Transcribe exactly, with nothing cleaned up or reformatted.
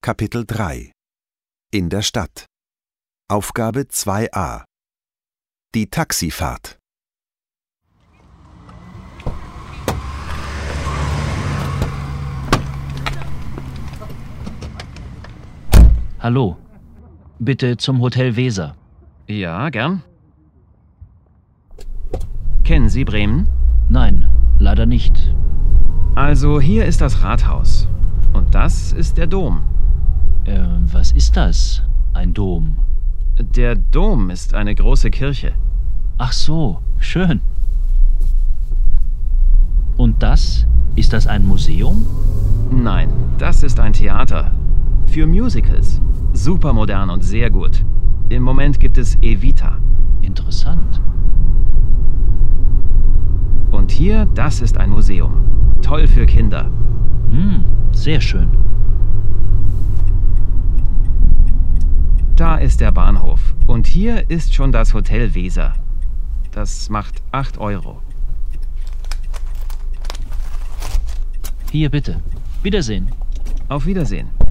Kapitel drei In der Stadt. Aufgabe zwei a Die Taxifahrt. Hallo, bitte zum Hotel Weser. Ja, gern. Kennen Sie Bremen? Nein, leider nicht. Also hier ist das Rathaus. Und das ist der Dom. Äh, was ist das? Ein Dom? Der Dom ist eine große Kirche. Ach so, schön. Und das? Ist das ein Museum? Nein, das ist ein Theater. Für Musicals. Supermodern und sehr gut. Im Moment gibt es Evita. Interessant. Und hier, das ist ein Museum. Toll für Kinder. Hm, sehr schön. Da ist der Bahnhof. Und hier ist schon das Hotel Weser. Das macht acht Euro. Hier bitte. Wiedersehen. Auf Wiedersehen.